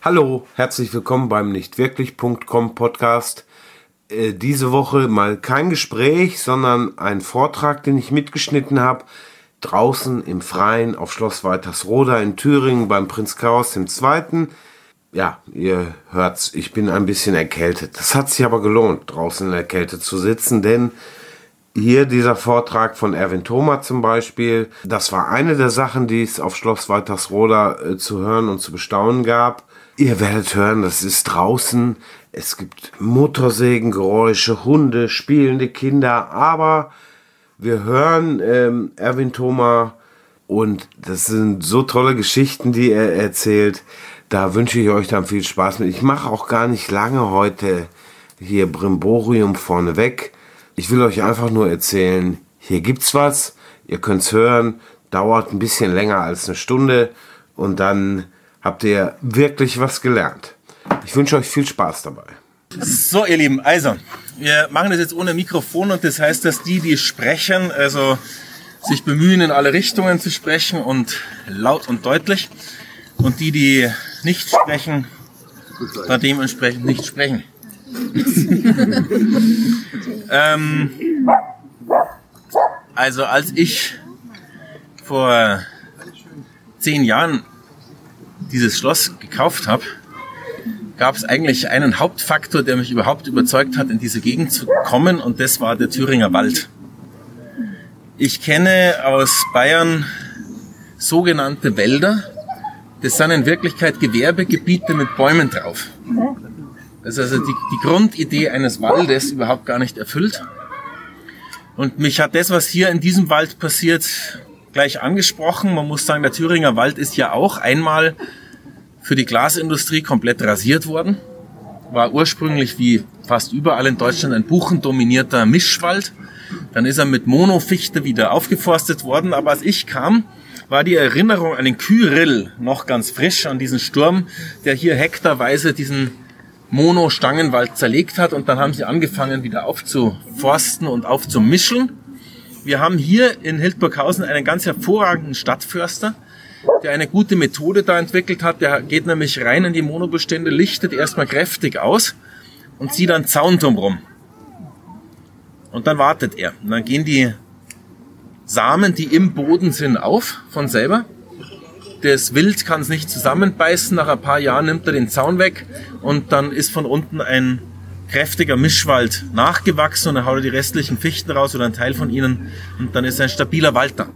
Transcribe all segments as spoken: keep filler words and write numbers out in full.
Hallo, herzlich willkommen beim nicht wirklich punkt com Podcast. Äh, diese Woche mal kein Gespräch, sondern ein Vortrag, den ich mitgeschnitten habe, draußen im Freien auf Schloss Weitersroda in Thüringen beim Prinz Klaus der Zweite. Ja, ihr hört's, ich bin ein bisschen erkältet. Das hat sich aber gelohnt, draußen in der Kälte zu sitzen, denn hier dieser Vortrag von Erwin Thoma zum Beispiel, das war eine der Sachen, die es auf Schloss Weitersroda äh, zu hören und zu bestaunen gab. Ihr werdet hören, das ist draußen, es gibt Motorsägengeräusche, Hunde, spielende Kinder, aber wir hören ähm, Erwin Thoma und das sind so tolle Geschichten, die er erzählt. Da wünsche ich euch dann viel Spaß mit. Ich mache auch gar nicht lange heute hier Brimborium vorneweg. Ich will euch einfach nur erzählen, hier gibt's was, ihr könnt's hören, dauert ein bisschen länger als eine Stunde und dann habt ihr wirklich was gelernt. Ich wünsche euch viel Spaß dabei. So, ihr Lieben, also, wir machen das jetzt ohne Mikrofon und das heißt, dass die, die sprechen, also sich bemühen, in alle Richtungen zu sprechen und laut und deutlich und die, die nicht sprechen, da dementsprechend nicht sprechen. ähm, also als ich vor zehn Jahren dieses Schloss gekauft habe, gab es eigentlich einen Hauptfaktor, der mich überhaupt überzeugt hat, in diese Gegend zu kommen, und das war der Thüringer Wald. Ich kenne aus Bayern sogenannte Wälder. Das sind in Wirklichkeit Gewerbegebiete mit Bäumen drauf. Das ist also die, die Grundidee eines Waldes überhaupt gar nicht erfüllt. Und mich hat das, was hier in diesem Wald passiert, gleich angesprochen. Man muss sagen, der Thüringer Wald ist ja auch einmal für die Glasindustrie komplett rasiert worden. War ursprünglich wie fast überall in Deutschland ein buchendominierter Mischwald. Dann ist er mit Monofichte wieder aufgeforstet worden. Aber als ich kam, war die Erinnerung an den Kyrill noch ganz frisch, an diesen Sturm, der hier hektarweise diesen Mono-Stangenwald zerlegt hat, und dann haben sie angefangen, wieder aufzuforsten und aufzumischen. Wir haben hier in Hildburghausen einen ganz hervorragenden Stadtförster, der eine gute Methode da entwickelt hat. Der geht nämlich rein in die Monobestände, lichtet erstmal kräftig aus und zieht dann Zaun drumherum. Und dann wartet er. Und dann gehen die Samen, die im Boden sind, auf von selber. Das Wild kann es nicht zusammenbeißen. Nach ein paar Jahren nimmt er den Zaun weg und dann ist von unten ein kräftiger Mischwald nachgewachsen und dann haut er die restlichen Fichten raus oder ein Teil von ihnen und dann ist ein stabiler Wald da.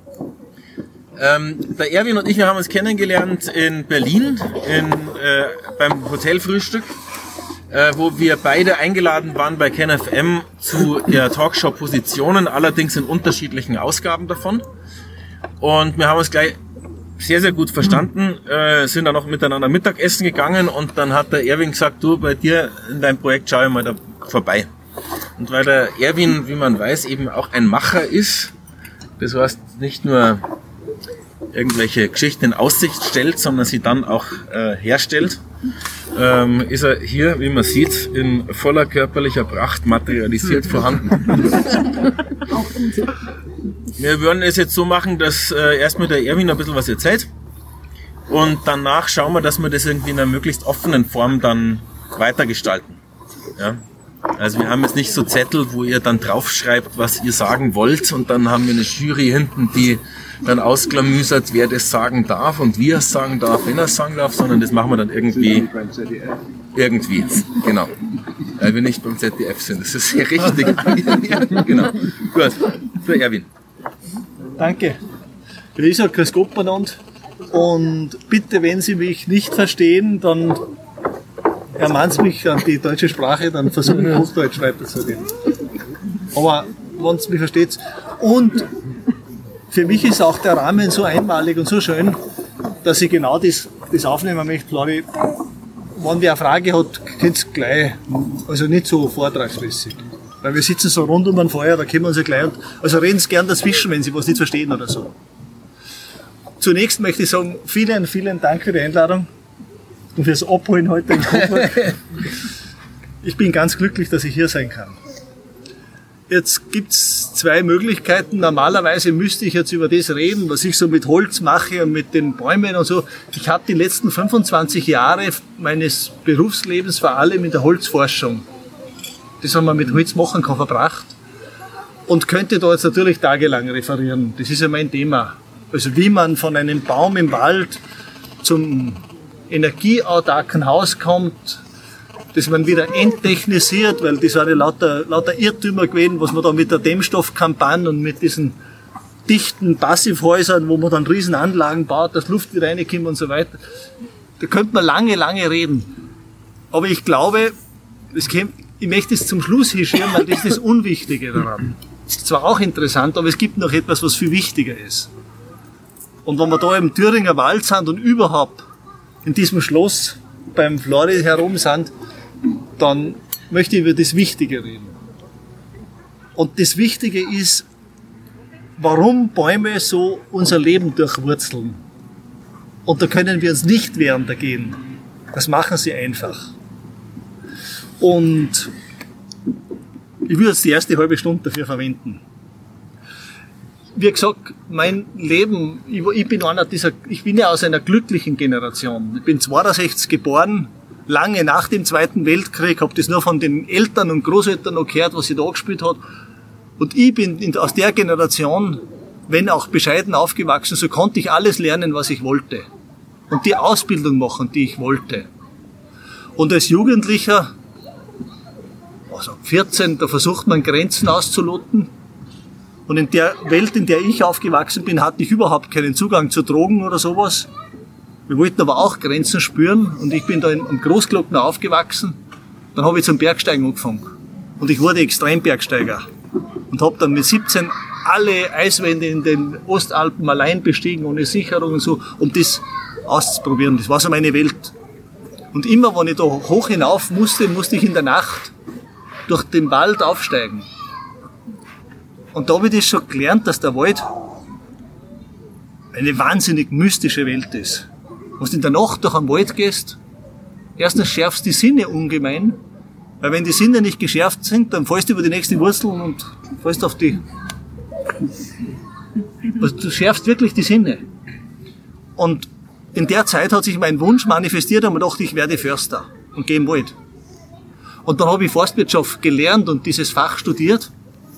Ähm, der Erwin und ich, wir haben uns kennengelernt in Berlin in, äh, beim Hotelfrühstück, äh, wo wir beide eingeladen waren bei KenFM zu der Talkshow Positionen, allerdings in unterschiedlichen Ausgaben davon. Und wir haben uns gleich sehr, sehr gut verstanden, äh, sind dann noch miteinander Mittagessen gegangen und dann hat der Erwin gesagt, du, bei dir in deinem Projekt schau ich mal da vorbei. Und weil der Erwin, wie man weiß, eben auch ein Macher ist, das heißt nicht nur irgendwelche Geschichten in Aussicht stellt, sondern sie dann auch äh, herstellt, ähm, ist er hier, wie man sieht, in voller körperlicher Pracht materialisiert vorhanden. Wir würden es jetzt so machen, dass äh, erstmal der Erwin ein bisschen was erzählt und danach schauen wir, dass wir das irgendwie in einer möglichst offenen Form dann weitergestalten. Ja? Also wir haben jetzt nicht so Zettel, wo ihr dann draufschreibt, was ihr sagen wollt, und dann haben wir eine Jury hinten, die dann ausklamüsert, wer das sagen darf und wie er es sagen darf, wenn er es sagen darf, sondern das machen wir dann irgendwie, irgendwie, genau, weil wir nicht beim Z D F sind. Das ist sehr richtig. Genau. Gut, so Erwin. Danke. Grüß Gott, grüß Gott miteinander. Und bitte, wenn Sie mich nicht verstehen, dann ermahnen Sie mich an die deutsche Sprache, dann versuche ich Hochdeutsch weiterzureden. Aber wenn Sie mich versteht. Und für mich ist auch der Rahmen so einmalig und so schön, dass ich genau das, das aufnehmen möchte, Claudi. Wenn wer eine Frage hat, könnt ihr gleich, also nicht so vortragsmäßig. Weil wir sitzen so rund um ein Feuer, da können wir uns ja gleich, also reden Sie gern dazwischen, wenn Sie was nicht verstehen oder so. Zunächst möchte ich sagen, vielen, vielen Dank für die Einladung und fürs Abholen heute in Coburg. Ich bin ganz glücklich, dass ich hier sein kann. Jetzt gibt's zwei Möglichkeiten. Normalerweise müsste ich jetzt über das reden, was ich so mit Holz mache und mit den Bäumen und so. Ich habe die letzten fünfundzwanzig Jahre meines Berufslebens vor allem in der Holzforschung, das haben wir mit Holz machen kann, verbracht. Und könnte da jetzt natürlich tagelang referieren. Das ist ja mein Thema. Also wie man von einem Baum im Wald zum energieautarken Haus kommt, das man wieder enttechnisiert, weil das waren ja lauter, lauter Irrtümer gewesen, was man da mit der Dämmstoffkampagne und mit diesen dichten Passivhäusern, wo man dann riesen Anlagen baut, dass Luft wieder reinkommt und so weiter. Da könnte man lange, lange reden. Aber ich glaube, das käme, ich möchte es zum Schluss hinschieben, weil das ist das Unwichtige daran. Das ist zwar auch interessant, aber es gibt noch etwas, was viel wichtiger ist. Und wenn wir da im Thüringer Wald sind und überhaupt in diesem Schloss beim Flori herum sind, dann möchte ich über das Wichtige reden. Und das Wichtige ist, warum Bäume so unser Leben durchwurzeln. Und da können wir uns nicht wehren dagegen. Das machen sie einfach. Und ich würde jetzt die erste halbe Stunde dafür verwenden. Wie gesagt, mein Leben, ich, ich bin einer dieser, ich bin ja aus einer glücklichen Generation. Ich bin zweiundsechzig geboren, lange nach dem Zweiten Weltkrieg, habe das nur von den Eltern und Großeltern noch gehört, was sich da gespielt hat. Und ich bin in, aus der Generation, wenn auch bescheiden aufgewachsen, so konnte ich alles lernen, was ich wollte. Und die Ausbildung machen, die ich wollte. Und als Jugendlicher, also vierzehn, da versucht man Grenzen auszuloten. Und in der Welt, in der ich aufgewachsen bin, hatte ich überhaupt keinen Zugang zu Drogen oder sowas. Wir wollten aber auch Grenzen spüren und ich bin da am Großglockner aufgewachsen. Dann habe ich zum Bergsteigen angefangen. Und ich wurde Extrembergsteiger. Und habe dann mit siebzehn alle Eiswände in den Ostalpen allein bestiegen, ohne Sicherung und so, um das auszuprobieren. Das war so meine Welt. Und immer, wenn ich da hoch hinauf musste, musste ich in der Nacht durch den Wald aufsteigen. Und da habe ich das schon gelernt, dass der Wald eine wahnsinnig mystische Welt ist. Wenn du in der Nacht durch den Wald gehst, erstens schärfst die Sinne ungemein, weil wenn die Sinne nicht geschärft sind, dann fällst du über die nächste Wurzel und fällst auf die... Also du schärfst wirklich die Sinne. Und in der Zeit hat sich mein Wunsch manifestiert und ich dachte, ich werde Förster und gehe im Wald. Und dann habe ich Forstwirtschaft gelernt und dieses Fach studiert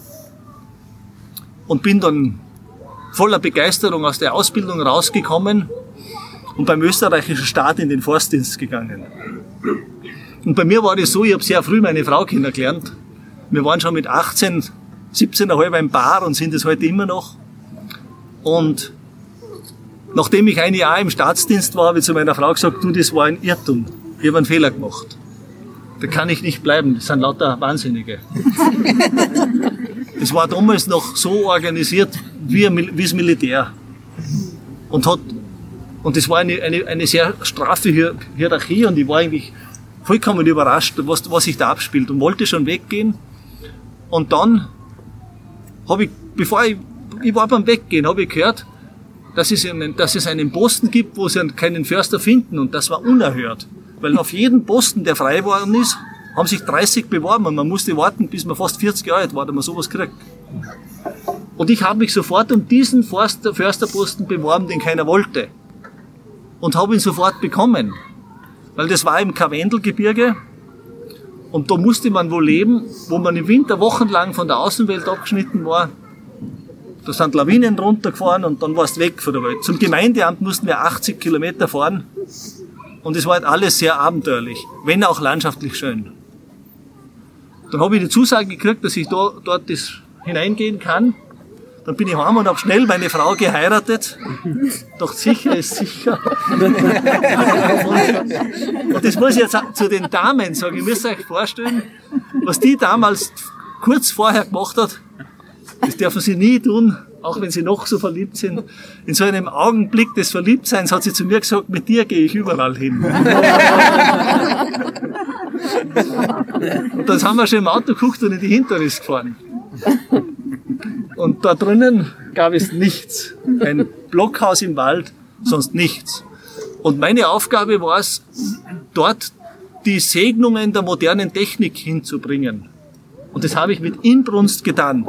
und bin dann voller Begeisterung aus der Ausbildung rausgekommen und beim österreichischen Staat in den Forstdienst gegangen. Und bei mir war das so, ich habe sehr früh meine Frau kennengelernt. Wir waren schon mit achtzehn, siebzehn Komma fünf ein Paar und sind es heute immer noch. Und nachdem ich ein Jahr im Staatsdienst war, habe ich zu meiner Frau gesagt, du, das war ein Irrtum. Ich habe einen Fehler gemacht. Da kann ich nicht bleiben, das sind lauter Wahnsinnige. Es war damals noch so organisiert wie, wie das Militär. Und hat, und das war eine, eine, eine sehr straffe Hierarchie und ich war eigentlich vollkommen überrascht, was, was sich da abspielt und wollte schon weggehen. Und dann habe ich, bevor ich, ich war beim Weggehen, habe ich gehört, dass es, einen, dass es einen Posten gibt, wo sie keinen Förster finden und das war unerhört. Weil auf jeden Posten, der frei geworden ist, haben sich dreißig beworben und man musste warten, bis man fast vierzig Jahre alt war, damit man sowas kriegt. Und ich habe mich sofort um diesen Förster, Försterposten beworben, den keiner wollte. Und habe ihn sofort bekommen. Weil das war im Karwendelgebirge und da musste man wo leben, wo man im Winter wochenlang von der Außenwelt abgeschnitten war. Da sind Lawinen runtergefahren und dann warst du weg von der Welt. Zum Gemeindeamt mussten wir achtzig Kilometer fahren und es war halt alles sehr abenteuerlich, wenn auch landschaftlich schön. Dann habe ich die Zusage gekriegt, dass ich da, dort das hineingehen kann. Dann bin ich heim und habe schnell meine Frau geheiratet. Doch sicher ist sicher. Und, und das muss ich jetzt zu den Damen sagen. Ich muss euch vorstellen, was die damals kurz vorher gemacht hat, das dürfen sie nie tun, auch wenn sie noch so verliebt sind. In so einem Augenblick des Verliebtseins hat sie zu mir gesagt, mit dir gehe ich überall hin. Und dann haben wir schon im Auto geguckt und in die Hinterriss gefahren. Und da drinnen gab es nichts. Ein Blockhaus im Wald, sonst nichts. Und meine Aufgabe war es, dort die Segnungen der modernen Technik hinzubringen. Und das habe ich mit Inbrunst getan.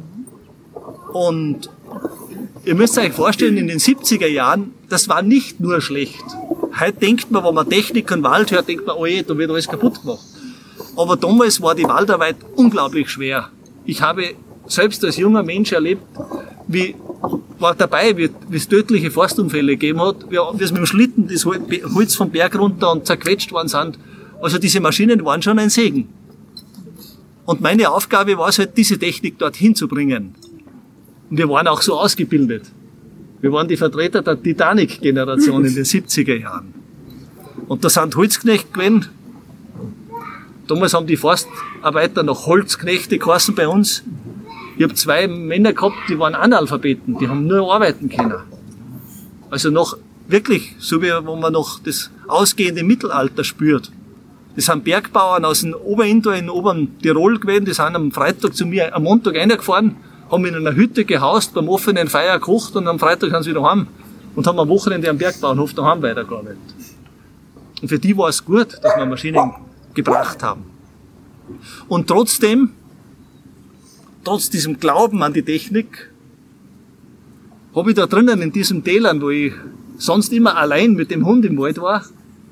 Und ihr müsst euch vorstellen, in den siebziger Jahren, das war nicht nur schlecht. Heute denkt man, wenn man Technik und Wald hört, denkt man, oh je, da wird alles kaputt gemacht. Aber damals war die Waldarbeit unglaublich schwer. Ich habe selbst als junger Mensch erlebt, wie, war dabei, wie, wie es tödliche Forstunfälle gegeben hat, wie, wie es mit dem Schlitten das Holz vom Berg runter und zerquetscht worden sind. Also diese Maschinen waren schon ein Segen. Und meine Aufgabe war es halt, diese Technik dorthin zu bringen. Und wir waren auch so ausgebildet. Wir waren die Vertreter der Titanic-Generation in den siebziger Jahren. Und da sind Holzknechte gewesen. Damals haben die Forstarbeiter noch Holzknechte geheißen bei uns. Ich habe zwei Männer gehabt, die waren Analphabeten, die haben nur arbeiten können. Also noch wirklich, so wie wo man noch das ausgehende Mittelalter spürt. Das sind Bergbauern aus dem Oberintal in Oberen Tirol gewesen, die sind am Freitag zu mir, am Montag reingefahren, haben in einer Hütte gehaust, beim offenen Feuer gekocht und am Freitag sind sie wieder heim und haben am Wochenende am Bergbauernhof daheim weitergearbeitet. Und für die war es gut, dass wir Maschinen gebracht haben. Und trotzdem, trotz diesem Glauben an die Technik, habe ich da drinnen in diesen Tälern, wo ich sonst immer allein mit dem Hund im Wald war,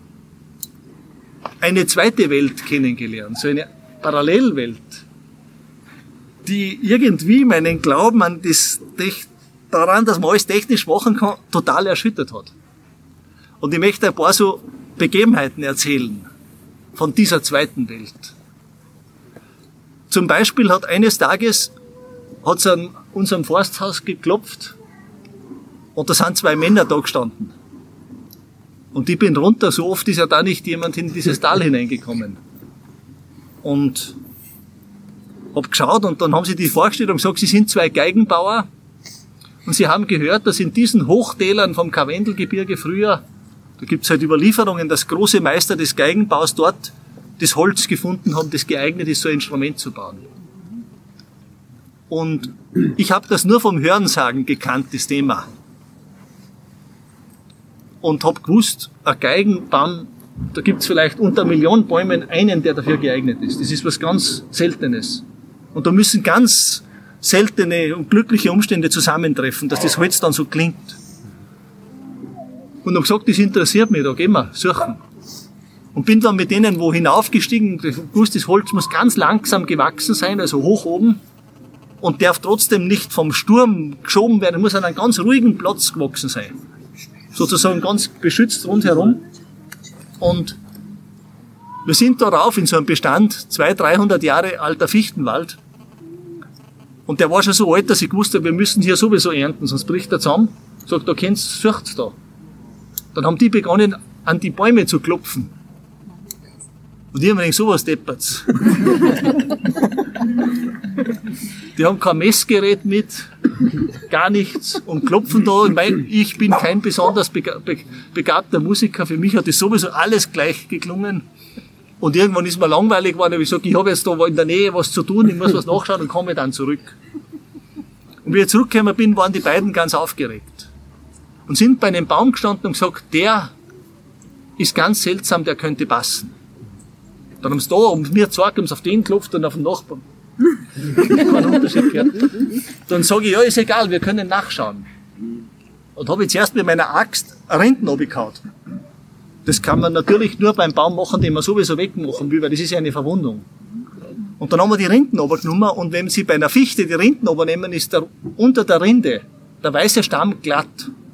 eine zweite Welt kennengelernt, so eine Parallelwelt, die irgendwie meinen Glauben an das, daran, dass man alles technisch machen kann, total erschüttert hat. Und ich möchte ein paar so Begebenheiten erzählen von dieser zweiten Welt. Zum Beispiel hat eines Tages hat es an unserem Forsthaus geklopft und da sind zwei Männer da gestanden. Und ich bin runter, so oft ist ja da nicht jemand in dieses Tal hineingekommen. Und hab geschaut und dann haben sie die vorgestellt und gesagt, sie sind zwei Geigenbauer und sie haben gehört, dass in diesen Hochtälern vom Karwendelgebirge früher, da gibt's halt Überlieferungen, dass große Meister des Geigenbaus dort das Holz gefunden haben, das geeignet ist, so ein Instrument zu bauen. Und ich habe das nur vom Hörensagen gekannt, das Thema. Und habe gewusst, ein Geigenbaum, da gibt's vielleicht unter Millionen Bäumen einen, der dafür geeignet ist. Das ist was ganz Seltenes. Und da müssen ganz seltene und glückliche Umstände zusammentreffen, dass das Holz dann so klingt. Und habe gesagt, das interessiert mich, da gehen wir suchen. Und bin dann mit denen wo hinaufgestiegen, ich wusste, das Holz muss ganz langsam gewachsen sein, also hoch oben, und darf trotzdem nicht vom Sturm geschoben werden, muss an einem ganz ruhigen Platz gewachsen sein. Sozusagen ganz beschützt rundherum. Und wir sind da rauf in so einem Bestand, zweihundert, dreihundert Jahre alter Fichtenwald. Und der war schon so alt, dass ich gewusst habe, wir müssen hier sowieso ernten, sonst bricht er zusammen. Sagt, da kennst du, sucht's da. Dann haben die begonnen, an die Bäume zu klopfen. Und ich habe mir gedacht, sowas deppert's. Die haben kein Messgerät mit, gar nichts, und klopfen da. Und mein, ich bin kein besonders begabter Musiker, für mich hat das sowieso alles gleich geklungen. Und irgendwann ist mir langweilig geworden, ich habe gesagt, ich habe jetzt da in der Nähe was zu tun, ich muss was nachschauen und komme dann zurück. Und wie ich zurückgekommen bin, waren die beiden ganz aufgeregt. Und sind bei einem Baum gestanden und gesagt, der ist ganz seltsam, der könnte passen. Dann haben sie da um mir gezeigt, haben sie auf den geklopft und auf den Nachbarn. Kein Unterschied gehört. Dann sage ich, ja, ist egal, wir können nachschauen. Und habe ich zuerst mit meiner Axt Rinden runtergehauen. Das kann man natürlich nur beim Baum machen, den man sowieso wegmachen will, weil das ist ja eine Verwundung. Und dann haben wir die Rinden runtergenommen, und wenn Sie bei einer Fichte die Rinden runternehmen, ist der, unter der Rinde der weiße Stamm glatt.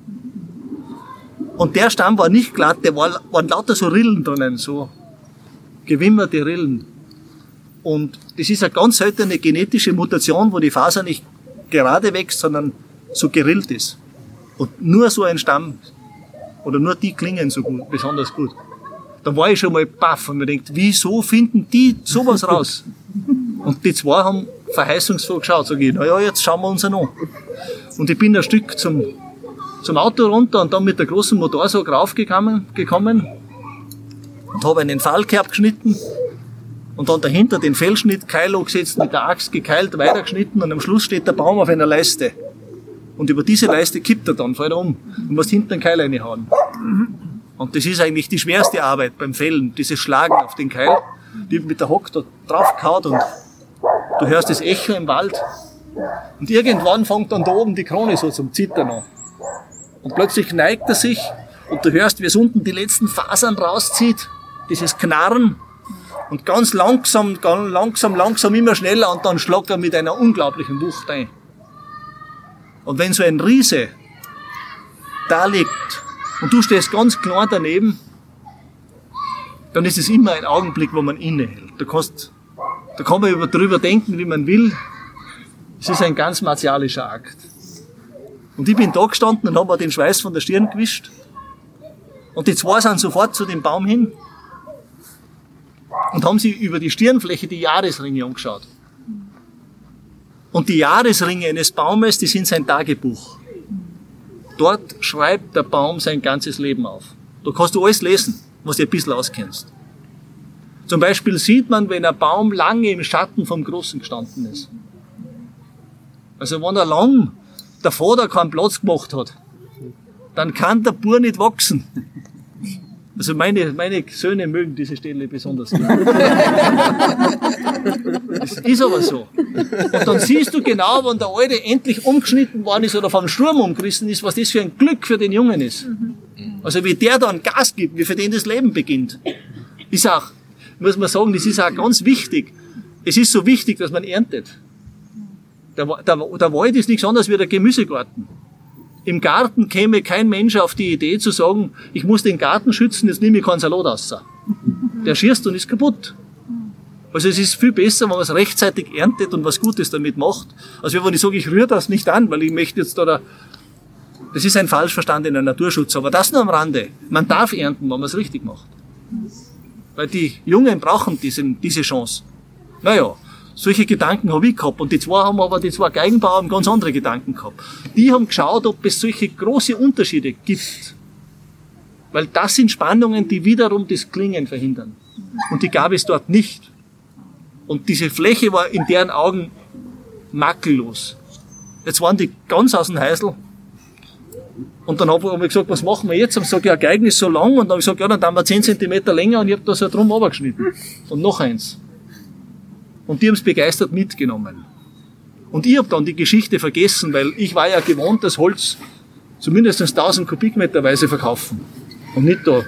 Und der Stamm war nicht glatt, der war, waren lauter so Rillen drinnen, so gewimmerte Rillen. Und das ist eine ganz seltene genetische Mutation, wo die Faser nicht gerade wächst, sondern so gerillt ist. Und nur so ein Stamm, oder nur die klingen so gut, besonders gut. Da war ich schon mal baff und mir denkt, wieso finden die sowas raus? Und die zwei haben verheißungsvoll geschaut. Sag ich, na ja, jetzt schauen wir uns an. Und ich bin ein Stück zum, zum Auto runter und dann mit der großen Motorsag raufgekommen gekommen und habe einen Pfahlkerb geschnitten und dann dahinter den Fellschnitt, Keil angesetzt, mit der Axt gekeilt, weitergeschnitten, und am Schluss steht der Baum auf einer Leiste. Und über diese Leiste kippt er dann, fällt er um. Du musst hinten einen Keil reinhauen. Und das ist eigentlich die schwerste Arbeit beim Fällen, dieses Schlagen auf den Keil. Die mit der Hock da draufgehauen und Du hörst das Echo im Wald. Und irgendwann fängt dann da oben die Krone so zum Zittern an. Und plötzlich neigt er sich und du hörst, wie es unten die letzten Fasern rauszieht. Dieses Knarren. Und ganz langsam, ganz langsam, langsam, immer schneller und dann schlagt er mit einer unglaublichen Wucht ein. Und wenn so ein Riese da liegt und du stehst ganz klein daneben, dann ist es immer ein Augenblick, wo man innehält. Da, kannst, da kann man darüber denken, wie man will. Es ist ein ganz martialischer Akt. Und ich bin da gestanden und habe mir den Schweiß von der Stirn gewischt. Und die zwei sind sofort zu dem Baum hin und haben sich über die Stirnfläche die Jahresringe angeschaut. Und die Jahresringe eines Baumes, die sind sein Tagebuch. Dort schreibt der Baum sein ganzes Leben auf. Da kannst du alles lesen, was du ein bisschen auskennst. Zum Beispiel sieht man, wenn ein Baum lange im Schatten vom Großen gestanden ist. Also wenn er lang der Vater keinen Platz gemacht hat, dann kann der Bub nicht wachsen. Also meine, meine Söhne mögen diese Stelle besonders gerne. Das ist aber so. Und dann siehst du genau, wenn der Alte endlich umgeschnitten worden ist oder vom Sturm umgerissen ist, was das für ein Glück für den Jungen ist. Also wie der dann Gas gibt, wie für den das Leben beginnt. Ist auch, muss man sagen, das ist auch ganz wichtig. Es ist so wichtig, dass man erntet. Der, der, der Wald ist nichts anderes wie der Gemüsegarten. Im Garten käme kein Mensch auf die Idee zu sagen, ich muss den Garten schützen, jetzt nehme ich keinen Salat raus. Der schießt und ist kaputt. Also es ist viel besser, wenn man es rechtzeitig erntet und was Gutes damit macht, als wenn ich sage, ich rühre das nicht an, weil ich möchte jetzt da, das ist ein falsch verstandener Naturschutz, aber das nur am Rande. Man darf ernten, wenn man es richtig macht. Weil die Jungen brauchen diesen, diese Chance. Naja, solche Gedanken habe ich gehabt. Und die zwei haben aber, die zwei Geigenbauer haben ganz andere Gedanken gehabt. Die haben geschaut, ob es solche große Unterschiede gibt. Weil das sind Spannungen, die wiederum das Klingen verhindern. Und die gab es dort nicht. Und diese Fläche war in deren Augen makellos. Jetzt waren die ganz aus dem Häusl. Und dann habe ich gesagt, was machen wir jetzt? Und ich sage, ja, Geigen ist so lang. Und dann habe ich gesagt, ja, dann tun wir zehn Zentimeter länger. Und ich habe da so drum runtergeschnitten. Und noch eins. Und die haben es begeistert mitgenommen. Und ich habe dann die Geschichte vergessen, weil ich war ja gewohnt, das Holz zumindest tausend Kubikmeterweise verkaufen. Und nicht da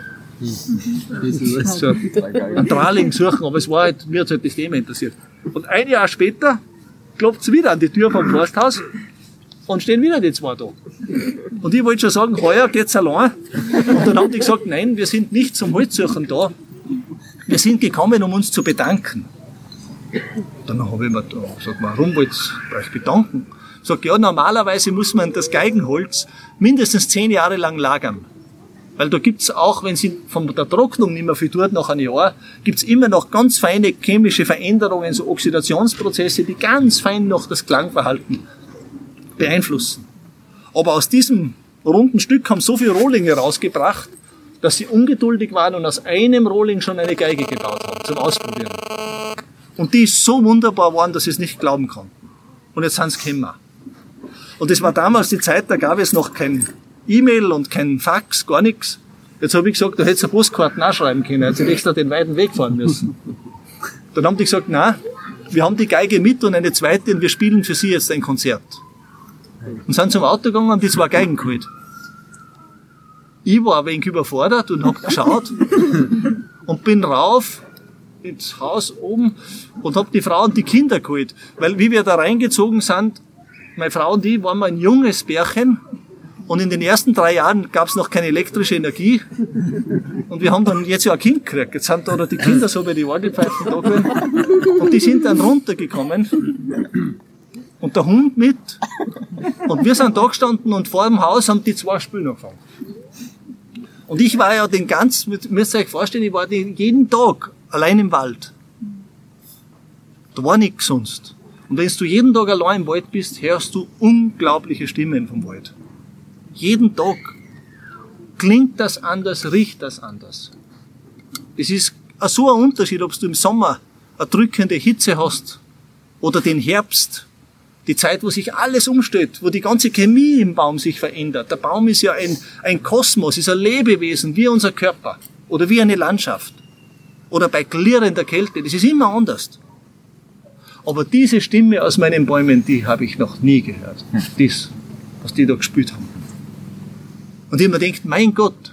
so einen Traling suchen, aber es war halt, mir hat halt das Thema interessiert. Und ein Jahr später klopft es wieder an die Tür vom Forsthaus und stehen wieder die zwei da. Und ich wollte schon sagen, heuer geht's allein. Und dann haben die gesagt, nein, wir sind nicht zum Holzsuchen da. Wir sind gekommen, um uns zu bedanken. Dann habe ich mir gesagt, warum wollt ihr euch bedanken? Ich sage, ja, normalerweise muss man das Geigenholz mindestens zehn Jahre lang lagern. Weil da gibt's auch, wenn sie von der Trocknung nicht mehr viel tut, nach einem Jahr, gibt's immer noch ganz feine chemische Veränderungen, so Oxidationsprozesse, die ganz fein noch das Klangverhalten beeinflussen. Aber aus diesem runden Stück haben so viele Rohlinge rausgebracht, dass sie ungeduldig waren und aus einem Rohling schon eine Geige gebaut haben, zum Ausprobieren. Und die ist so wunderbar geworden, dass sie es nicht glauben konnten. Und jetzt sind sie gekommen. Und das war damals die Zeit, da gab es noch kein E-Mail und kein Fax, gar nichts. Jetzt habe ich gesagt, du hättest eine Postkarten auch schreiben können, hättest du extra den weiten Weg fahren müssen. Dann haben die gesagt, nein, wir haben die Geige mit und eine zweite und wir spielen für sie jetzt ein Konzert. Und sind zum Auto gegangen und haben die zwei Geigen geholt. Ich war ein wenig überfordert und habe geschaut und bin rauf ins Haus oben und habe die Frau und die Kinder geholt. Weil wie wir da reingezogen sind, meine Frau und ich, waren wir ein junges Pärchen und in den ersten drei Jahren gab es noch keine elektrische Energie und wir haben dann jetzt ja ein Kind gekriegt. Jetzt sind da die Kinder so bei die Orgelpfeifen da gewesen und die sind dann runtergekommen und der Hund mit und wir sind da gestanden und vor dem Haus haben die zwei Spiele angefangen. Und ich war ja den ganzen, müsst ihr euch vorstellen, ich war den jeden Tag allein im Wald. Da war nichts sonst. Und wenn du jeden Tag allein im Wald bist, hörst du unglaubliche Stimmen vom Wald. Jeden Tag klingt das anders, riecht das anders. Es ist so ein Unterschied, ob du im Sommer eine drückende Hitze hast oder den Herbst, die Zeit, wo sich alles umstellt, wo die ganze Chemie im Baum sich verändert. Der Baum ist ja ein, ein Kosmos, ist ein Lebewesen, wie unser Körper oder wie eine Landschaft. Oder bei klirrender Kälte, das ist immer anders. Aber diese Stimme aus meinen Bäumen, die habe ich noch nie gehört. Das, was die da gespielt haben. Und ich habe mir gedacht, mein Gott,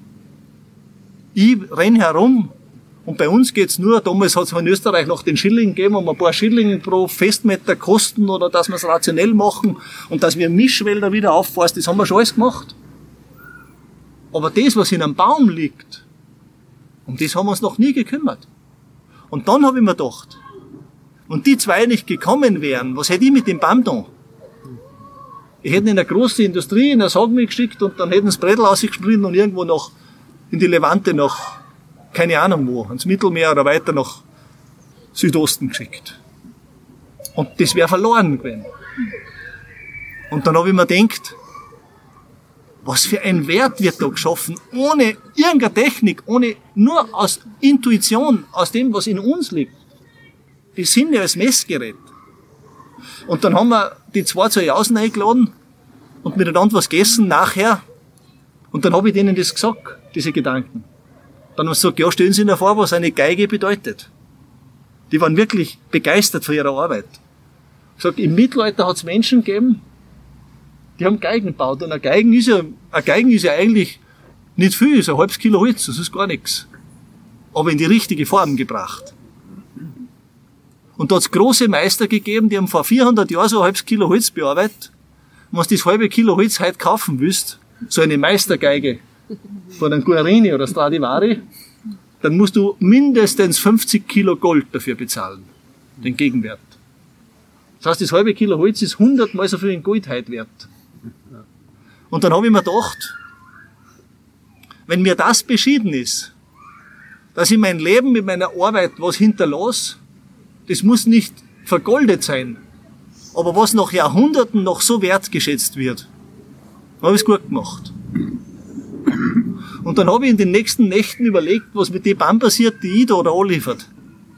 ich renn herum und bei uns geht's nur, damals hat es in Österreich noch den Schilling gegeben, um ein paar Schilling pro Festmeter kosten oder dass wir es rationell machen und dass wir Mischwälder wieder aufforsten, das haben wir schon alles gemacht. Aber das, was in einem Baum liegt, um das haben wir uns noch nie gekümmert. Und dann habe ich mir gedacht, und die zwei nicht gekommen wären, was hätte ich mit dem Baum da? Ich hätte ihn in eine große Industrie, in eine Sagmi geschickt und dann hätten sie Bredel ausgespritten und irgendwo noch in die Levante nach, keine Ahnung wo, ins Mittelmeer oder weiter nach Südosten geschickt. Und das wäre verloren gewesen. Und dann habe ich mir gedacht, was für ein Wert wird da geschaffen, ohne irgendeine Technik, ohne, nur aus Intuition, aus dem, was in uns liegt. Die sind ja als Messgerät. Und dann haben wir die zwei zu Jausen eingeladen und miteinander was gegessen nachher. Und dann habe ich denen das gesagt, diese Gedanken. Dann haben sie gesagt, ja, stellen Sie sich vor, was eine Geige bedeutet. Die waren wirklich begeistert von ihrer Arbeit. Ich sag, im Mittelalter hat es Menschen gegeben, die haben Geigen gebaut. Und eine Geigen ist ja, eine Geigen ist ja eigentlich nicht viel, ist ein halbes Kilo Holz, das ist gar nichts. Aber in die richtige Form gebracht. Und da hat es große Meister gegeben, die haben vor vierhundert Jahren so ein halbes Kilo Holz bearbeitet. Und wenn du das halbe Kilo Holz heute kaufen willst, so eine Meistergeige von einem Guarini oder Stradivari, dann musst du mindestens fünfzig Kilo Gold dafür bezahlen. Den Gegenwert. Das heißt, das halbe Kilo Holz ist hundertmal so viel in Gold heute wert. Und dann habe ich mir gedacht, wenn mir das beschieden ist, dass ich mein Leben mit meiner Arbeit was hinterlasse, das muss nicht vergoldet sein, aber was nach Jahrhunderten noch so wertgeschätzt wird, habe ich es gut gemacht. Und dann habe ich in den nächsten Nächten überlegt, was mit dem Baum passiert, die ich da da anliefert.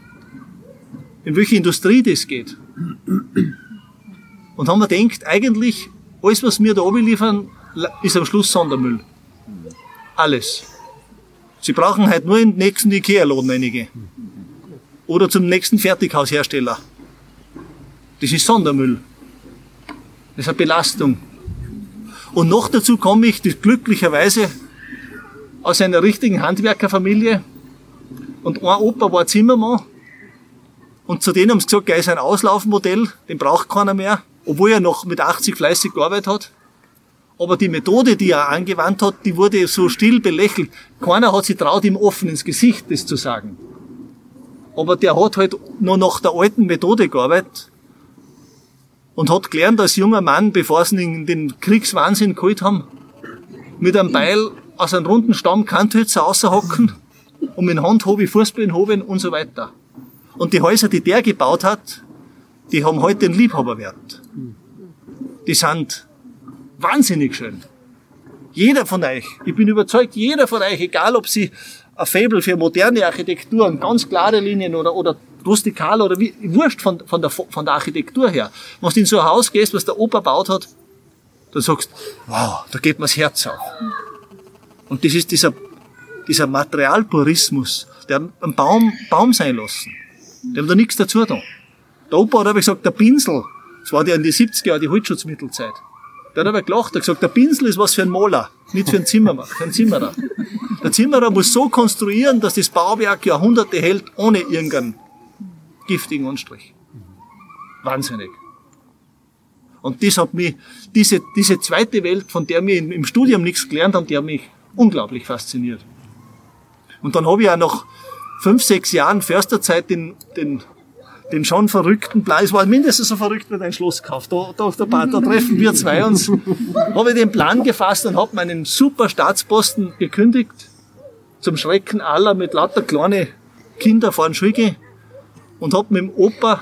In welche Industrie das geht. Und haben mir gedacht, eigentlich, alles was wir da liefern, ist am Schluss Sondermüll. Alles. Sie brauchen halt nur in den nächsten Ikea-Laden einige. Oder zum nächsten Fertighaushersteller. Das ist Sondermüll. Das ist eine Belastung. Und noch dazu komme ich, das glücklicherweise, aus einer richtigen Handwerkerfamilie. Und ein Opa war Zimmermann. Und zu denen haben sie gesagt, er ist ein Auslaufmodell, den braucht keiner mehr. Obwohl er noch mit achtzig fleißig gearbeitet hat. Aber die Methode, die er angewandt hat, die wurde so still belächelt. Keiner hat sich traut, ihm offen ins Gesicht das zu sagen. Aber der hat halt noch nach der alten Methode gearbeitet und hat gelernt als junger Mann, bevor sie ihn in den Kriegswahnsinn geholt haben, mit einem Beil aus einem runden Stamm Kanthölzer raushocken und mit Hand habe ich Fußballen hoben und so weiter. Und die Häuser, die der gebaut hat, die haben heute den Liebhaberwert. Die sind wahnsinnig schön. Jeder von euch, ich bin überzeugt, jeder von euch, egal ob sie ein Faible für moderne Architektur und ganz klare Linien oder, oder rustikal oder wie, wurscht von, von, der, von der Architektur her. Wenn du in so ein Haus gehst, was der Opa gebaut hat, dann sagst du, wow, da geht mir das Herz auf. Und das ist dieser, dieser Materialpurismus, der einen Baum, Baum sein lassen. Die haben da nichts dazu da. Der Opa hat aber gesagt, der Pinsel, das war ja in die siebziger Jahre, die Holzschutzmittelzeit. Der hat aber gelacht, er hat gesagt, der Pinsel ist was für ein Maler, nicht für einen Zimmerer. Für einen Zimmerer. Der Zimmerer muss so konstruieren, dass das Bauwerk Jahrhunderte hält, ohne irgendeinen giftigen Anstrich. Wahnsinnig. Und das hat mich, diese, diese zweite Welt, von der wir im Studium nichts gelernt haben, die hat mich unglaublich fasziniert. Und dann habe ich auch nach fünf, sechs Jahren Försterzeit den, den, den schon verrückten Plan, es war mindestens so verrückt wie dein Schloss gekauft, da, da, da, da treffen wir zwei uns, habe ich den Plan gefasst und habe meinen super Staatsposten gekündigt, zum Schrecken aller mit lauter kleine Kinder vor den Schulge und habe mit dem Opa,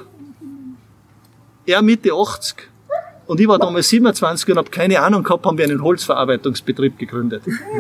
er Mitte achtzig und ich war damals siebenundzwanzig und habe keine Ahnung gehabt, haben wir einen Holzverarbeitungsbetrieb gegründet.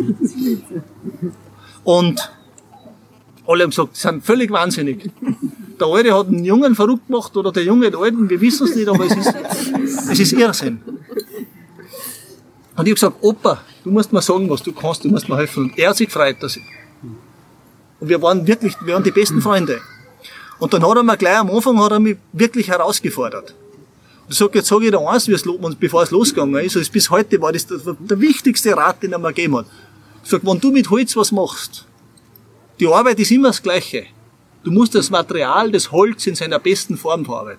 Und alle haben gesagt, die sind völlig wahnsinnig. Der Alte hat einen Jungen verrückt gemacht oder der Junge den Alten, wir wissen es nicht, aber es ist, es ist Irrsinn. Und ich habe gesagt, Opa, du musst mir sagen, was du kannst, du musst mir helfen. Und er hat sich gefreut, dass ich. Und wir waren wirklich, wir waren die besten Freunde. Und dann hat er mir gleich am Anfang hat er mich wirklich herausgefordert. Und ich sag, jetzt sage ich dir eins, wie es, bevor es losgegangen ist, also bis heute war das der, der wichtigste Rat, den er mir gegeben hat. Ich sag, wenn du mit Holz was machst, die Arbeit ist immer das Gleiche. Du musst das Material, das Holz in seiner besten Form verarbeiten.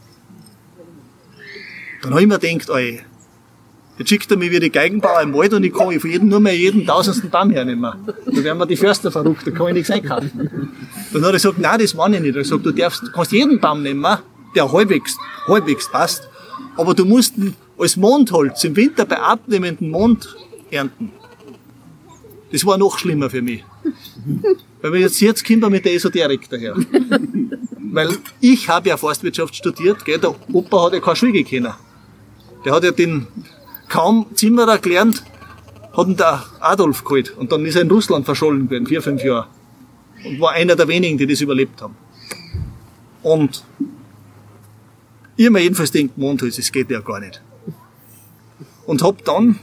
Dann habe ich mir gedacht, ey, jetzt schickt er mich wie die Geigenbauer im Wald und ich kann von jedem nur mehr jeden tausendsten Baum hernehmen. Da werden mir die Förster verrückt, da kann ich nichts einkaufen. Dann hat er gesagt, nein, das meine ich nicht. Er hat gesagt, du darfst, du kannst jeden Baum nehmen, der halbwegs, halbwegs passt, aber du musst ihn als Mondholz im Winter bei abnehmendem Mond ernten. Das war noch schlimmer für mich. Weil wir jetzt, jetzt kommen wir mit der Esoterik daher. Weil ich habe ja Forstwirtschaft studiert, gell, der Opa hat ja keine Schule gekannt. Der hat ja den kaum Zimmerer gelernt, hat ihn der Adolf geholt. Und dann ist er in Russland verschollen gewesen, vier, fünf Jahre. Und war einer der wenigen, die das überlebt haben. Und ich habe mir jedenfalls gedacht, Mondholz, das geht ja gar nicht. Und hab dann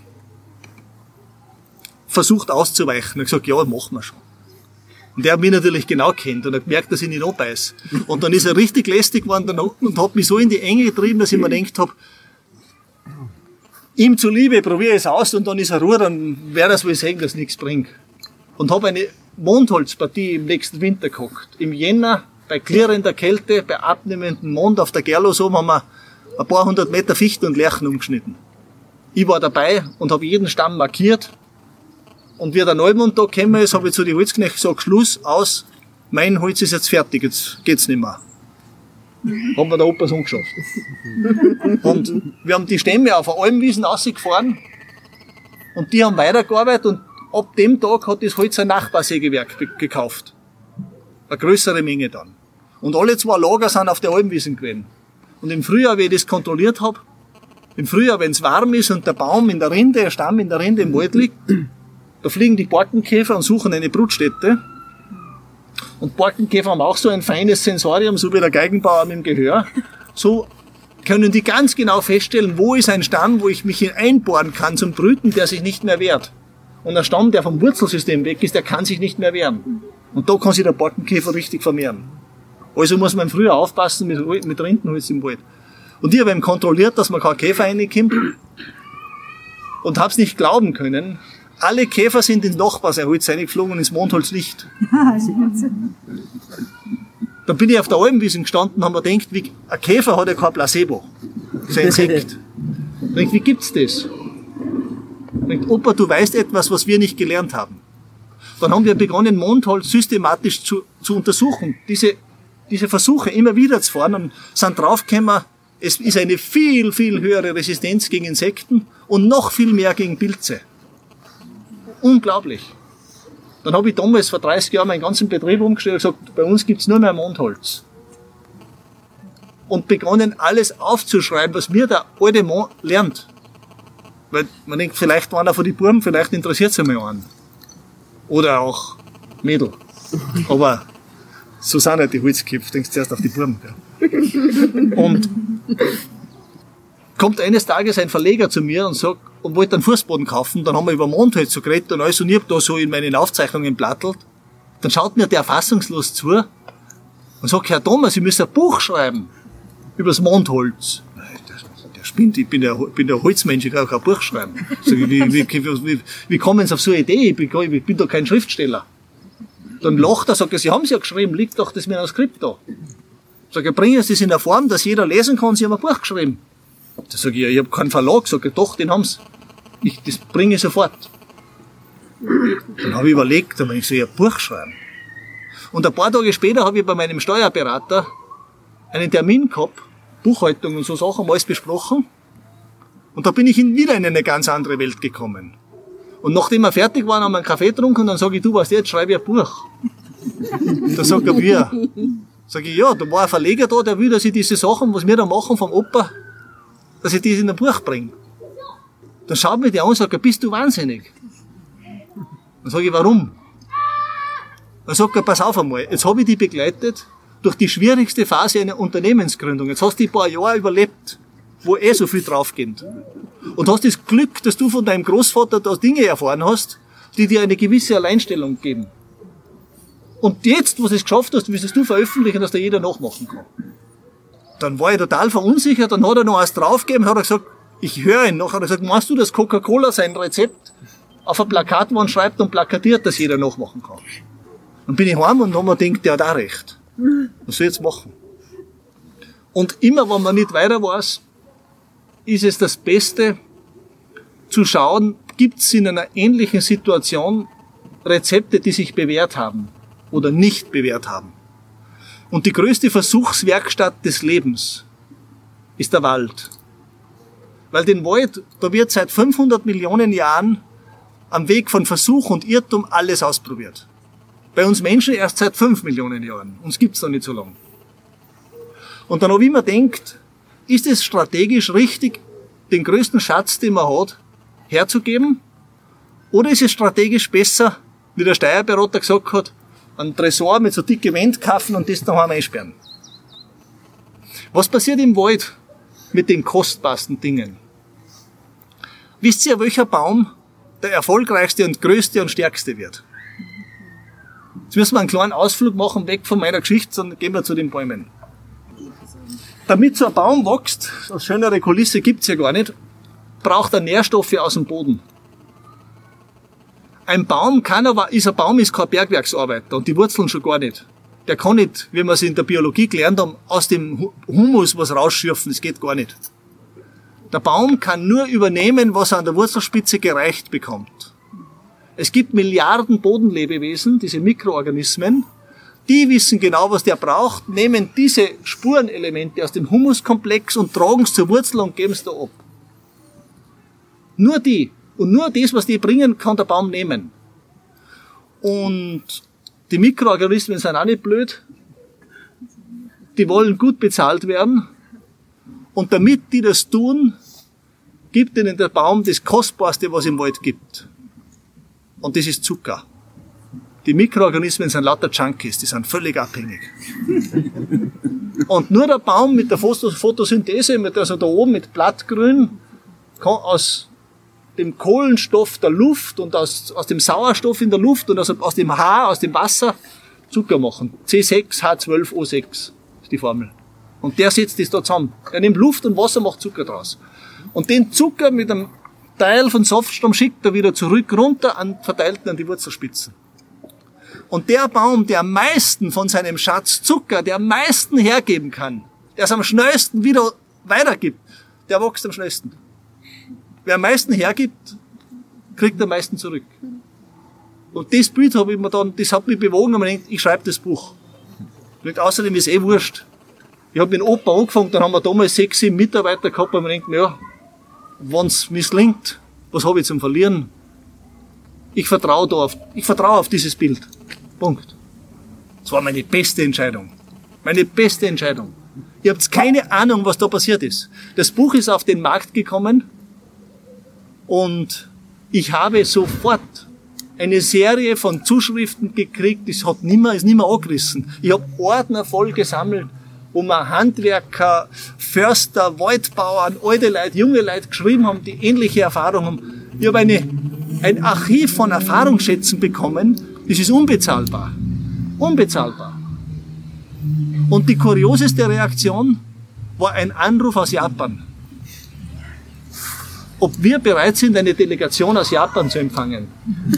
versucht auszuweichen. Und gesagt, ja, machen wir schon. Und der hat mich natürlich genau kennt und hat gemerkt, dass ich nicht anbeiß. Und dann ist er richtig lästig geworden und hat mich so in die Enge getrieben, dass ich mir gedacht habe, ihm zuliebe probiere ich es aus und dann ist er Ruhe, dann werde er es wohl sehen, dass es nichts bringt. Und habe eine Mondholzpartie im nächsten Winter gehockt. Im Jänner, bei klirrender Kälte, bei abnehmendem Mond auf der Gerlos oben haben wir ein paar hundert Meter Fichten und Lärchen umgeschnitten. Ich war dabei und habe jeden Stamm markiert. Und wie der Neumond da gekommen ist, habe ich zu den Holzknechten gesagt, Schluss, aus, mein Holz ist jetzt fertig, jetzt geht's nicht mehr. Haben wir der Opa so angeschafft. Und wir haben die Stämme auf Almwiesen rausgefahren und die haben weitergearbeitet und ab dem Tag hat das Holz ein Nachbarsägewerk gekauft. Eine größere Menge dann. Und alle zwei Lager sind auf der Almwiesen gewesen. Und im Frühjahr, wie ich das kontrolliert habe, im Frühjahr, wenn es warm ist und der Baum in der Rinde, der Stamm in der Rinde im Wald liegt, da fliegen die Borkenkäfer und suchen eine Brutstätte. Und Borkenkäfer haben auch so ein feines Sensorium, so wie der Geigenbauer mit dem Gehör. So können die ganz genau feststellen, wo ist ein Stamm, wo ich mich einbohren kann zum Brüten, der sich nicht mehr wehrt. Und ein Stamm, der vom Wurzelsystem weg ist, der kann sich nicht mehr wehren. Und da kann sich der Borkenkäfer richtig vermehren. Also muss man früher aufpassen mit, mit Rindenholz im Wald. Und ich habe eben kontrolliert, dass man kein Käfer reinkommt und habe es nicht glauben können. Alle Käfer sind ins Nachbarserholz reingeflogen und ins Mondholz nicht. Dann bin ich auf der Almwiesen gestanden und habe mir gedacht, wie, ein Käfer hat ja kein Placebo. So ein Insekt. Und wie gibt's das? Und Opa, du weißt etwas, was wir nicht gelernt haben. Dann haben wir begonnen, Mondholz systematisch zu, zu untersuchen. Diese, diese Versuche immer wieder zu fahren und sind draufgekommen, es ist eine viel, viel höhere Resistenz gegen Insekten und noch viel mehr gegen Pilze. Unglaublich. Dann habe ich damals vor dreißig Jahren meinen ganzen Betrieb umgestellt und gesagt, bei uns gibt's nur mehr Mondholz. Und begonnen, alles aufzuschreiben, was mir der alte Mann lernt. Weil man denkt, vielleicht war einer von den Buben, vielleicht interessiert es einmal einen. Oder auch Mädel. Aber so sind halt die Holzköpfe, denkst zuerst auf die Buben. Ja. Und kommt eines Tages ein Verleger zu mir und sagt, und wollte einen Fußboden kaufen, dann haben wir über Mondholz so geredet und alles, und ich hab da so in meinen Aufzeichnungen plattelt. Dann schaut mir der fassungslos zu und sagt, Herr Thomas, Sie müssen ein Buch schreiben über das Mondholz. Der, der spinnt, ich bin der, bin der Holzmensch, ich kann auch kein Buch schreiben. Sag ich, wie, wie, wie, wie kommen Sie auf so eine Idee? Ich bin, ich bin doch kein Schriftsteller. Dann lacht er, sagt er, Sie haben es ja geschrieben, liegt doch das mit einem Skript da. Sag ich, bringen Sie das in der Form, dass jeder lesen kann, Sie haben ein Buch geschrieben. Da sag ich, ja, ich habe keinen Verlag. Sag ich, doch, den haben's. Ich, das bringe ich sofort. Dann habe ich überlegt, dann ich so ein Buch schreiben. Und ein paar Tage später habe ich bei meinem Steuerberater einen Termin gehabt, Buchhaltung und so Sachen, alles besprochen. Und da bin ich in, wieder in eine ganz andere Welt gekommen. Und nachdem wir fertig waren, haben wir einen Kaffee getrunken und dann sage ich, du weißt, jetzt schreibe ich ein Buch. Da sagt er, wie? Sag ich, ja, da war ein Verleger da, der will, dass ich diese Sachen, was wir da machen vom Opa, dass ich das in ein Buch bringe. Dann schaut mich der an und sagt, bist du wahnsinnig? Dann sage ich, warum? Dann sagt er, pass auf einmal, jetzt habe ich dich begleitet durch die schwierigste Phase einer Unternehmensgründung. Jetzt hast du ein paar Jahre überlebt, wo eh so viel draufgeht. Und hast das Glück, dass du von deinem Großvater da Dinge erfahren hast, die dir eine gewisse Alleinstellung geben. Und jetzt, wo du es geschafft hast, willst du veröffentlichen, dass da jeder nachmachen kann. Dann war ich total verunsichert, dann hat er noch eins draufgegeben, hat er gesagt, ich höre ihn noch, hat er gesagt, meinst du, dass Coca-Cola sein Rezept auf ein Plakatwand schreibt und plakatiert, dass jeder nachmachen kann? Dann bin ich heim und dann habe ich gedacht, der hat auch recht. Was soll ich jetzt machen? Und immer, wenn man nicht weiter weiß, ist es das Beste, zu schauen, gibt es in einer ähnlichen Situation Rezepte, die sich bewährt haben oder nicht bewährt haben. Und die größte Versuchswerkstatt des Lebens ist der Wald. Weil den Wald, da wird seit fünfhundert Millionen Jahren am Weg von Versuch und Irrtum alles ausprobiert. Bei uns Menschen erst seit fünf Millionen Jahren. Uns gibt's noch nicht so lange. Und dann habe ich mir gedacht, ist es strategisch richtig, den größten Schatz, den man hat, herzugeben? Oder ist es strategisch besser, wie der Steuerberater gesagt hat, einen Tresor mit so dicke Wände kaufen und das daheim einsperren? Was passiert im Wald mit den kostbarsten Dingen? Wisst ihr, welcher Baum der erfolgreichste und größte und stärkste wird? Jetzt müssen wir einen kleinen Ausflug machen, weg von meiner Geschichte, sondern gehen wir zu den Bäumen. Damit so ein Baum wächst, eine schönere Kulisse gibt's ja gar nicht, braucht er Nährstoffe aus dem Boden. Ein Baum kann aber, ist ein Baum ist kein Bergwerksarbeiter und die Wurzeln schon gar nicht. Der kann nicht, wie wir es in der Biologie gelernt haben, aus dem Humus was rausschürfen, das geht gar nicht. Der Baum kann nur übernehmen, was er an der Wurzelspitze gereicht bekommt. Es gibt Milliarden Bodenlebewesen, diese Mikroorganismen, die wissen genau, was der braucht, nehmen diese Spurenelemente aus dem Humuskomplex und tragen es zur Wurzel und geben es da ab. Nur die. Und nur das, was die bringen, kann der Baum nehmen. Und die Mikroorganismen sind auch nicht blöd. Die wollen gut bezahlt werden. Und damit die das tun, gibt ihnen der Baum das Kostbarste, was es im Wald gibt. Und das ist Zucker. Die Mikroorganismen sind lauter Junkies, die sind völlig abhängig. Und nur der Baum mit der Photosynthese, mit, also da oben mit Blattgrün, kann aus dem Kohlenstoff der Luft und aus, aus dem Sauerstoff in der Luft und aus, aus dem H, aus dem Wasser Zucker machen. C sechs H zwölf O sechs ist die Formel. Und der setzt das da zusammen. Er nimmt Luft und Wasser, macht Zucker draus. Und den Zucker mit einem Teil von Softstrom schickt er wieder zurück runter an, verteilt an die Wurzelspitzen. Und der Baum, der am meisten von seinem Schatz Zucker, der am meisten hergeben kann, der es am schnellsten wieder weitergibt, der wächst am schnellsten. Wer am meisten hergibt, kriegt am meisten zurück. Und das Bild habe ich mir dann, das hat mich bewogen und mir gedacht, ich schreibe das Buch. Und außerdem ist eh wurscht. Ich habe mit dem Opa angefangen, dann haben wir damals sechs, sieben Mitarbeiter gehabt und mir gedacht, ja, wenn es misslingt, was habe ich zum Verlieren? Ich vertraue da auf, ich vertraue auf dieses Bild. Punkt. Das war meine beste Entscheidung. Meine beste Entscheidung. Ihr habt keine Ahnung, was da passiert ist. Das Buch ist auf den Markt gekommen und ich habe sofort eine Serie von Zuschriften gekriegt, das hat nimmer, ist nimmer angerissen. Ich habe Ordner voll gesammelt, wo mir Handwerker, Förster, Waldbauern, alte Leute, junge Leute geschrieben haben, die ähnliche Erfahrungen haben. Ich habe eine, ein Archiv von Erfahrungsschätzen bekommen, das ist unbezahlbar. Unbezahlbar. Und die kurioseste Reaktion war ein Anruf aus Japan. Ob wir bereit sind, eine Delegation aus Japan zu empfangen.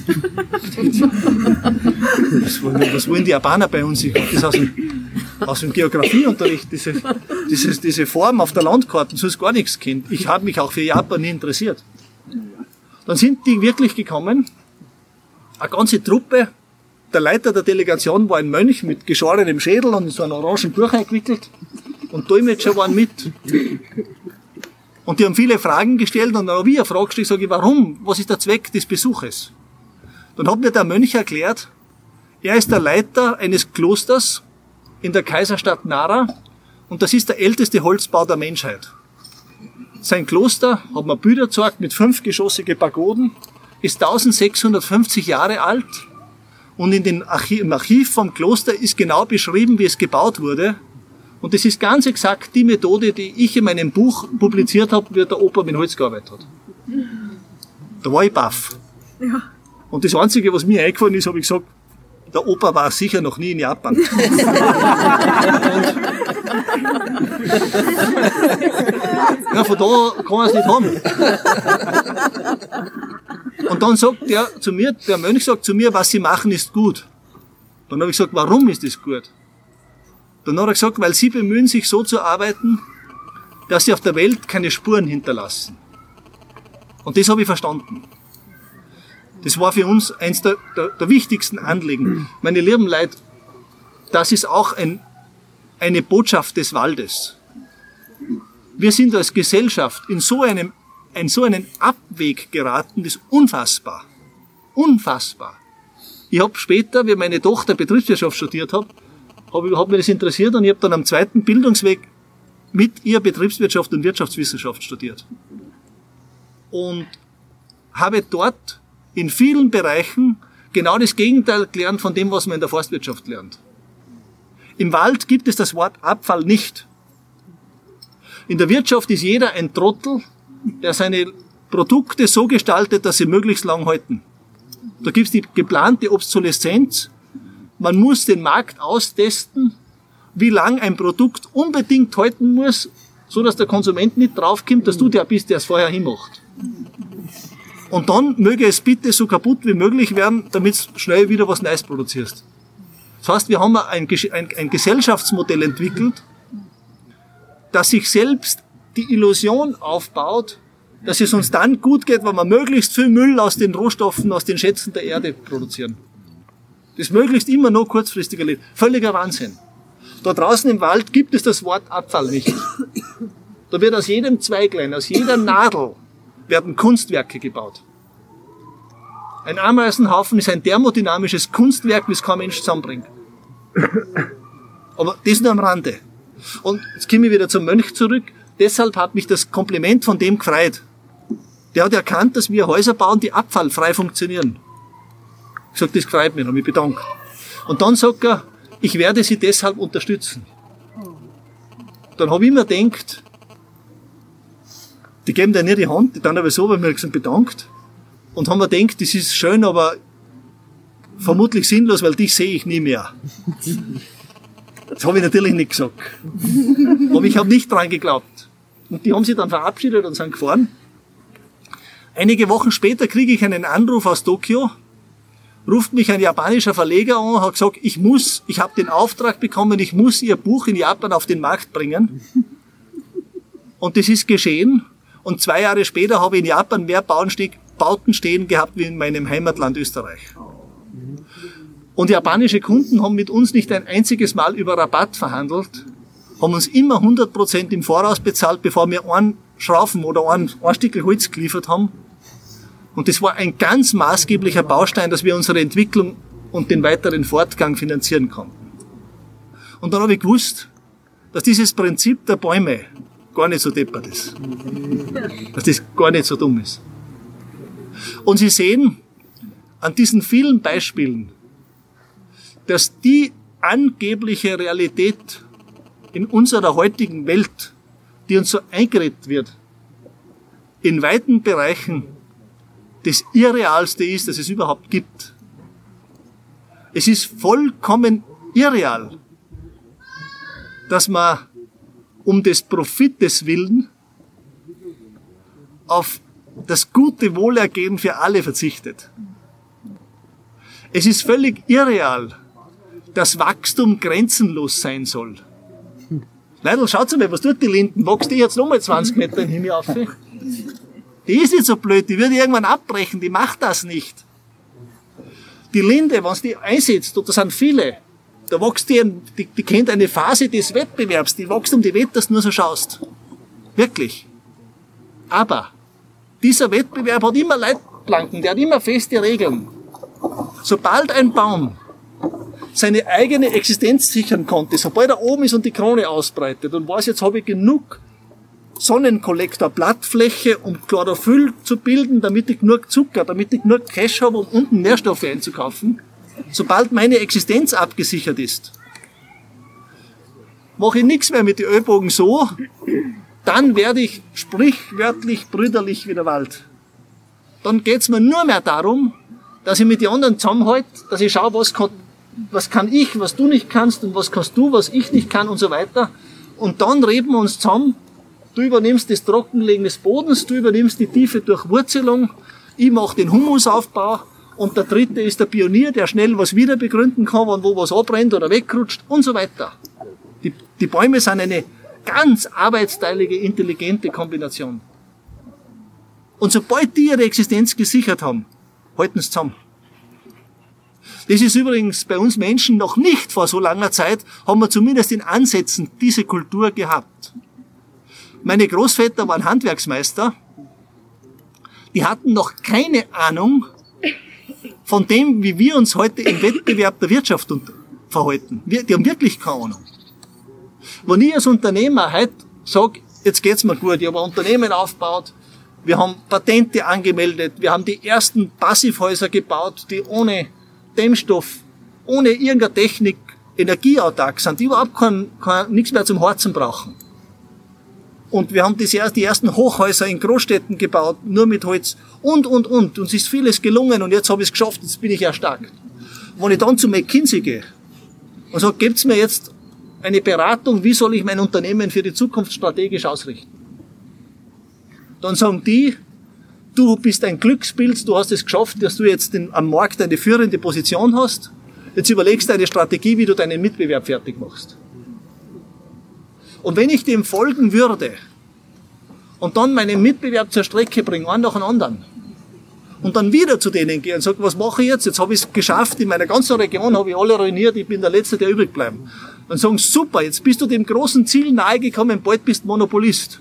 Was wollen, was wollen die Japaner bei uns? Ich habe das aus dem, aus dem Geografieunterricht, diese, diese, diese Form auf der Landkarte, so ist gar nichts kennt. Ich habe mich auch für Japan nie interessiert. Dann sind die wirklich gekommen, eine ganze Truppe. Der Leiter der Delegation war ein Mönch mit geschorenem Schädel und in so einem orangen Tuch eingewickelt. Und Dolmetscher waren mit. Und die haben viele Fragen gestellt und dann habe ich eine Frage gestellt, sage ich, warum? Was ist der Zweck des Besuches? Dann hat mir der Mönch erklärt, er ist der Leiter eines Klosters in der Kaiserstadt Nara und das ist der älteste Holzbau der Menschheit. Sein Kloster, hat mir Bilder gezeigt, mit fünfgeschossige Pagoden, ist eintausendsechshundertfünfzig Jahre alt und in den Archiv, im Archiv vom Kloster ist genau beschrieben, wie es gebaut wurde. Und das ist ganz exakt die Methode, die ich in meinem Buch publiziert habe, wie der Opa mit Holz gearbeitet hat. Da war ich baff. Ja. Und das Einzige, was mir eingefallen ist, habe ich gesagt, Der Opa war sicher noch nie in Japan. Ja, von da kann er es nicht haben. Und dann sagt der zu mir, der Mönch sagt zu mir, was Sie machen ist gut. Dann habe ich gesagt, warum ist das gut? Dann hat er gesagt, weil Sie bemühen sich so zu arbeiten, dass Sie auf der Welt keine Spuren hinterlassen. Und das habe ich verstanden. Das war für uns eins der, der, der wichtigsten Anliegen. Meine lieben Leute, das ist auch ein, eine Botschaft des Waldes. Wir sind als Gesellschaft in so einem, in so einen Abweg geraten, das ist unfassbar. Unfassbar. Ich habe später, wie meine Tochter Betriebswirtschaft studiert hat, habe hab mir das interessiert und ich habe dann am zweiten Bildungsweg mit ihr Betriebswirtschaft und Wirtschaftswissenschaft studiert. Und habe dort in vielen Bereichen genau das Gegenteil gelernt von dem, was man in der Forstwirtschaft lernt. Im Wald gibt es das Wort Abfall nicht. In der Wirtschaft ist jeder ein Trottel, der seine Produkte so gestaltet, dass sie möglichst lang halten. Da gibt es die geplante Obsoleszenz. Man muss den Markt austesten, wie lang ein Produkt unbedingt halten muss, so dass der Konsument nicht draufkommt, dass du der bist, der es vorher hinmacht. Und dann möge es bitte so kaputt wie möglich werden, damit du schnell wieder was Neues produzierst. Das heißt, wir haben ein, ein, ein Gesellschaftsmodell entwickelt, das sich selbst die Illusion aufbaut, dass es uns dann gut geht, wenn wir möglichst viel Müll aus den Rohstoffen, aus den Schätzen der Erde produzieren. Das möglichst immer noch kurzfristiger Leben. Völliger Wahnsinn. Da draußen im Wald gibt es das Wort Abfall nicht. Da wird aus jedem Zweiglein, aus jeder Nadel werden Kunstwerke gebaut. Ein Ameisenhaufen ist ein thermodynamisches Kunstwerk, das kein Mensch zusammenbringt. Aber das nur am Rande. Und jetzt komme ich wieder zum Mönch zurück. Deshalb hat mich das Kompliment von dem gefreut. Der hat erkannt, dass wir Häuser bauen, die abfallfrei funktionieren. Ich sage, das freut mich, und mich bedankt. Und dann sagt er, ich werde Sie deshalb unterstützen. Dann habe ich mir gedacht, die geben dir nicht die Hand, die dann aber so, weil wir gesagt bedankt. Und haben mir gedacht, das ist schön, aber vermutlich sinnlos, weil dich sehe ich nie mehr. Das habe ich natürlich nicht gesagt. Aber ich habe nicht dran geglaubt. Und die haben sich dann verabschiedet und sind gefahren. Einige Wochen später kriege ich einen Anruf aus Tokio, ruft mich ein japanischer Verleger an, hat gesagt, ich muss, ich habe den Auftrag bekommen, ich muss Ihr Buch in Japan auf den Markt bringen. Und das ist geschehen. Und zwei Jahre später habe ich in Japan mehr Bauten stehen gehabt wie in meinem Heimatland Österreich. Und japanische Kunden haben mit uns nicht ein einziges Mal über Rabatt verhandelt, haben uns immer hundert Prozent im Voraus bezahlt, bevor wir einen Schrauben oder ein, ein Stück Holz geliefert haben. Und das war ein ganz maßgeblicher Baustein, dass wir unsere Entwicklung und den weiteren Fortgang finanzieren konnten. Und dann habe ich gewusst, dass dieses Prinzip der Bäume gar nicht so deppert ist. Dass das gar nicht so dumm ist. Und Sie sehen an diesen vielen Beispielen, dass die angebliche Realität in unserer heutigen Welt, die uns so eingeredet wird, in weiten Bereichen das Irrealste ist, das es überhaupt gibt. Es ist vollkommen irreal, dass man um des Profites willen auf das gute Wohlergehen für alle verzichtet. Es ist völlig irreal, dass Wachstum grenzenlos sein soll. Leute, schaut mal, was tut die Linden? Wächst die jetzt nochmal zwanzig Meter in den Himmel auf? Die ist nicht so blöd, die wird irgendwann abbrechen, die macht das nicht. Die Linde, wenn sie die einsetzt, und da sind viele, da wächst die, die, die kennt eine Phase des Wettbewerbs, die wächst um die Wette, dass du nur so schaust. Wirklich. Aber dieser Wettbewerb hat immer Leitplanken, der hat immer feste Regeln. Sobald ein Baum seine eigene Existenz sichern konnte, sobald er oben ist und die Krone ausbreitet und weiß, jetzt habe ich genug Sonnenkollektor, Blattfläche, um Chlorophyll zu bilden, damit ich genug Zucker, damit ich genug Cash habe, um unten Nährstoffe einzukaufen. Sobald meine Existenz abgesichert ist, mache ich nichts mehr mit den Ellbogen so, dann werde ich sprichwörtlich brüderlich wie der Wald. Dann geht's mir nur mehr darum, dass ich mit den anderen zusammenhalte, dass ich schaue, was kann was kann ich, was du nicht kannst und was kannst du, was ich nicht kann und so weiter. Und dann reden wir uns zusammen. Du übernimmst das Trockenlegen des Bodens, du übernimmst die tiefe Durchwurzelung, ich mache den Humusaufbau und der dritte ist der Pionier, der schnell was wieder begründen kann, wenn wo was abbrennt oder wegrutscht und so weiter. Die, die Bäume sind eine ganz arbeitsteilige, intelligente Kombination. Und sobald die ihre Existenz gesichert haben, halten sie zusammen. Das ist übrigens bei uns Menschen noch nicht vor so langer Zeit, haben wir zumindest in Ansätzen diese Kultur gehabt. Meine Großväter waren Handwerksmeister, die hatten noch keine Ahnung von dem, wie wir uns heute im Wettbewerb der Wirtschaft verhalten. Wir, die haben wirklich keine Ahnung. Wenn ich als Unternehmer heute sage, jetzt geht's mir gut, ich habe ein Unternehmen aufgebaut, wir haben Patente angemeldet, wir haben die ersten Passivhäuser gebaut, die ohne Dämmstoff, ohne irgendeine Technik energieautark sind, die überhaupt kein, kein, nichts mehr zum Harzen brauchen. Und wir haben das, die ersten Hochhäuser in Großstädten gebaut, nur mit Holz und, und, und. Uns ist vieles gelungen und jetzt habe ich es geschafft, jetzt bin ich erstarkt. Wenn ich dann zu McKinsey gehe und sage, gebt's mir jetzt eine Beratung, wie soll ich mein Unternehmen für die Zukunft strategisch ausrichten? Dann sagen die, du bist ein Glückspilz, du hast es geschafft, dass du jetzt den, am Markt eine führende Position hast. Jetzt überlegst du eine Strategie, wie du deinen Mitbewerb fertig machst. Und wenn ich dem folgen würde und dann meinen Mitbewerb zur Strecke bringe, einen nach dem anderen, und dann wieder zu denen gehe und sage, was mache ich jetzt? Jetzt habe ich es geschafft, in meiner ganzen Region habe ich alle ruiniert, ich bin der Letzte, der übrig bleibt. Dann sagen sie, super, jetzt bist du dem großen Ziel nahegekommen, bald bist du Monopolist.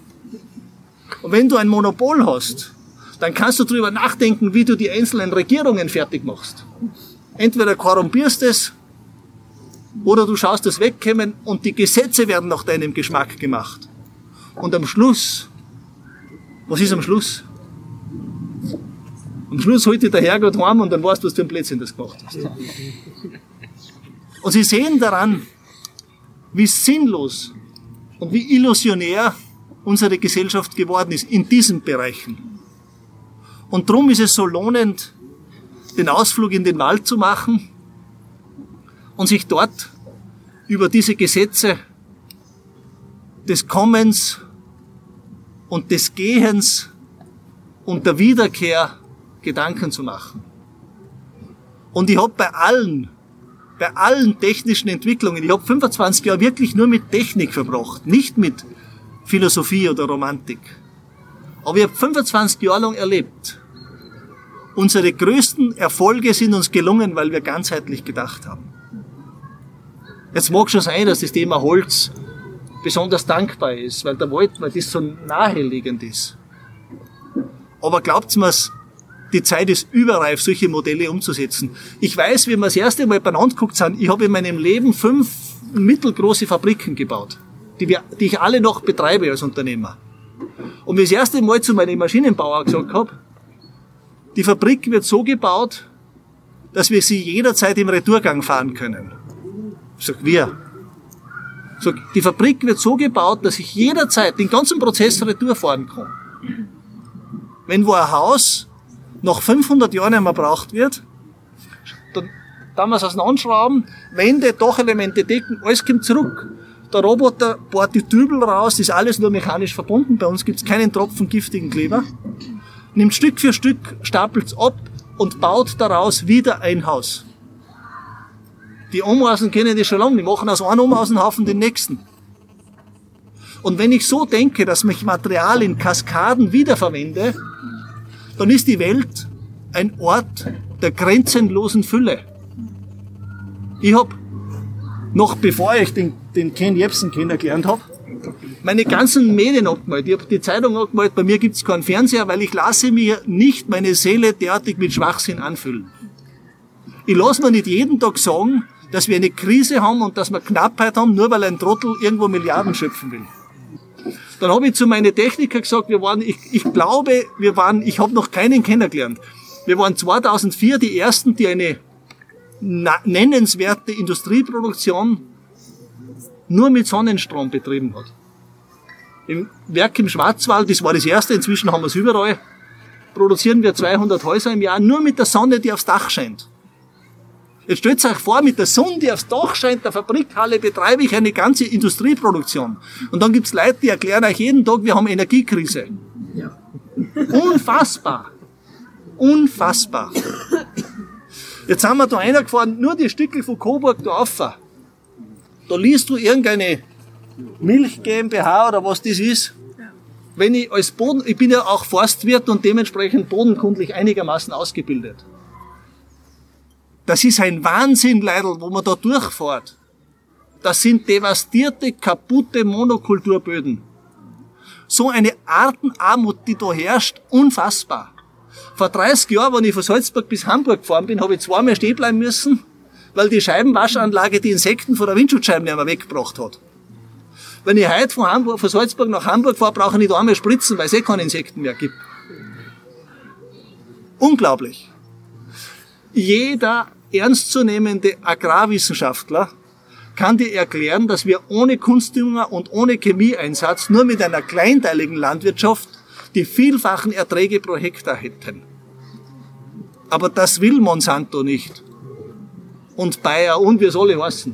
Und wenn du ein Monopol hast, dann kannst du darüber nachdenken, wie du die einzelnen Regierungen fertig machst. Entweder korrumpierst es, oder du schaust es wegkommen und die Gesetze werden nach deinem Geschmack gemacht. Und am Schluss, was ist am Schluss? Am Schluss holt dich der Herrgott heim und dann weißt du, was für ein Blödsinn das gemacht hast. Und sie sehen daran, wie sinnlos und wie illusionär unsere Gesellschaft geworden ist in diesen Bereichen. Und darum ist es so lohnend, den Ausflug in den Wald zu machen und sich dort über diese Gesetze des Kommens und des Gehens und der Wiederkehr Gedanken zu machen. Und ich habe bei allen, bei allen technischen Entwicklungen, ich habe fünfundzwanzig Jahre wirklich nur mit Technik verbracht, nicht mit Philosophie oder Romantik. Aber ich habe fünfundzwanzig Jahre lang erlebt, unsere größten Erfolge sind uns gelungen, weil wir ganzheitlich gedacht haben. Jetzt mag schon sein, dass das Thema Holz besonders dankbar ist, weil der Wald, weil das so naheliegend ist. Aber glaubt's mir's, die Zeit ist überreif, solche Modelle umzusetzen. Ich weiß, wie wir das erste Mal beieinander geguckt sind, ich habe in meinem Leben fünf mittelgroße Fabriken gebaut, die, wir, die ich alle noch betreibe als Unternehmer. Und wie ich das erste Mal zu meinem Maschinenbauer gesagt habe, die Fabrik wird so gebaut, dass wir sie jederzeit im Retourgang fahren können. Ich sag, wir. Ich sag, die Fabrik wird so gebaut, dass ich jederzeit den ganzen Prozess retour fahren kann. Wenn wo ein Haus nach fünfhundert Jahren nicht mehr gebraucht wird, dann dann wir es auseinanderschrauben, Wände, Dachelemente, Decken, alles kommt zurück. Der Roboter bohrt die Dübel raus, das ist alles nur mechanisch verbunden, bei uns gibt es keinen Tropfen giftigen Kleber, nimmt Stück für Stück, stapelt es ab und baut daraus wieder ein Haus. Die Ameisen kennen das schon lange, die machen aus einem Ameisenhaufen den nächsten. Und wenn ich so denke, dass ich Material in Kaskaden wiederverwende, dann ist die Welt ein Ort der grenzenlosen Fülle. Ich habe, noch bevor ich den, den Ken Jebsen kennengelernt habe, meine ganzen Medien abgemalt. Ich habe die Zeitung abgemalt, bei mir gibt es keinen Fernseher, weil ich lasse mir nicht meine Seele derartig mit Schwachsinn anfüllen. Ich lasse mir nicht jeden Tag sagen, dass wir eine Krise haben und dass wir Knappheit haben, nur weil ein Trottel irgendwo Milliarden schöpfen will. Dann habe ich zu meinen Technikern gesagt, wir waren, ich, ich glaube, wir waren, ich habe noch keinen kennengelernt. Wir waren zweitausendvier die ersten, die eine na, nennenswerte Industrieproduktion nur mit Sonnenstrom betrieben hat. Im Werk im Schwarzwald, das war das erste, inzwischen haben wir es überall, produzieren wir zweihundert Häuser im Jahr nur mit der Sonne, die aufs Dach scheint. Jetzt stellt euch vor, mit der Sonne, die aufs Dach scheint, der Fabrikhalle, betreibe ich eine ganze Industrieproduktion. Und dann gibt's Leute, die erklären euch jeden Tag, wir haben Energiekrise. Ja. Unfassbar. Unfassbar. Jetzt sind wir da reingefahren, nur die Stückel von Coburg da rauf. Da liest du irgendeine Milch GmbH oder was das ist. Wenn ich als Boden, ich bin ja auch Forstwirt und dementsprechend bodenkundlich einigermaßen ausgebildet. Das ist ein Wahnsinn, Leidl, wo man da durchfährt. Das sind devastierte, kaputte Monokulturböden. So eine Artenarmut, die da herrscht, unfassbar. Vor dreißig Jahren, als ich von Salzburg bis Hamburg gefahren bin, habe ich zweimal stehen bleiben müssen, weil die Scheibenwaschanlage die Insekten von der Windschutzscheibe nicht mehr weggebracht hat. Wenn ich heute von, Hamburg, von Salzburg nach Hamburg fahre, brauche ich nicht einmal spritzen, weil es eh keine Insekten mehr gibt. Unglaublich. Jeder ernstzunehmende Agrarwissenschaftler kann dir erklären, dass wir ohne Kunstdünger und ohne Chemieeinsatz nur mit einer kleinteiligen Landwirtschaft die vielfachen Erträge pro Hektar hätten. Aber das will Monsanto nicht. Und Bayer und wie es alle heißen.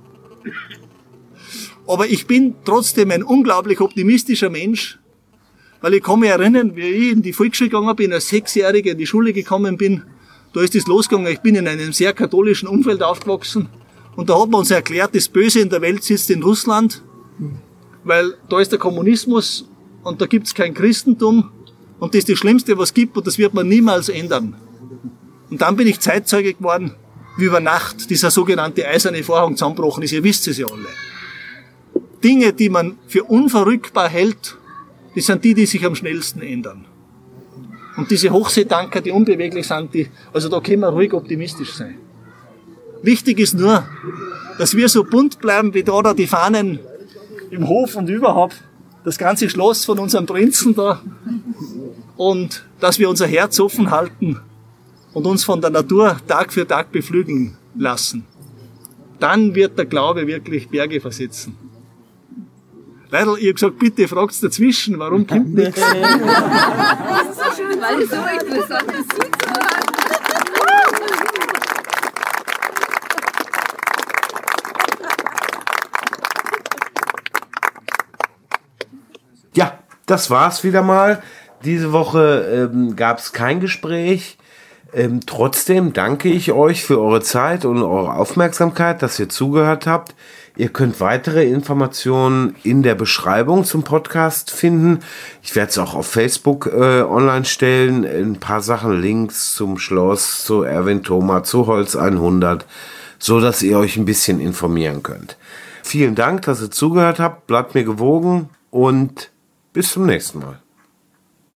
Aber ich bin trotzdem ein unglaublich optimistischer Mensch, weil ich kann mich erinnern, wie ich in die Volksschule gegangen bin, als Sechsjähriger in die Schule gekommen bin. Da ist es losgegangen, ich bin in einem sehr katholischen Umfeld aufgewachsen und da hat man uns erklärt, das Böse in der Welt sitzt in Russland, weil da ist der Kommunismus und da gibt's kein Christentum und das ist das Schlimmste, was es gibt und das wird man niemals ändern. Und dann bin ich Zeitzeuge geworden, wie über Nacht dieser sogenannte eiserne Vorhang zusammengebrochen ist, ihr wisst es ja alle. Dinge, die man für unverrückbar hält, das sind die, die sich am schnellsten ändern. Und diese Hochseetanker, die unbeweglich sind, die, also da können wir ruhig optimistisch sein. Wichtig ist nur, dass wir so bunt bleiben, wie da, da die Fahnen im Hof und überhaupt, das ganze Schloss von unserem Prinzen da, und dass wir unser Herz offen halten und uns von der Natur Tag für Tag beflügeln lassen. Dann wird der Glaube wirklich Berge versetzen. Leidl, ich hab gesagt, bitte fragt's dazwischen, warum kommt nichts? Das ist so schön, weil es so interessant ist zuzuhören. Ja, das war's wieder mal. Diese Woche ähm, gab's kein Gespräch. Ähm, trotzdem danke ich euch für eure Zeit und eure Aufmerksamkeit, dass ihr zugehört habt. Ihr könnt weitere Informationen in der Beschreibung zum Podcast finden. Ich werde es auch auf Facebook äh, online stellen. Ein paar Sachen, Links zum Schloss, zu Erwin Thoma, zu Holz hundert, so dass ihr euch ein bisschen informieren könnt. Vielen Dank, dass ihr zugehört habt. Bleibt mir gewogen und bis zum nächsten Mal.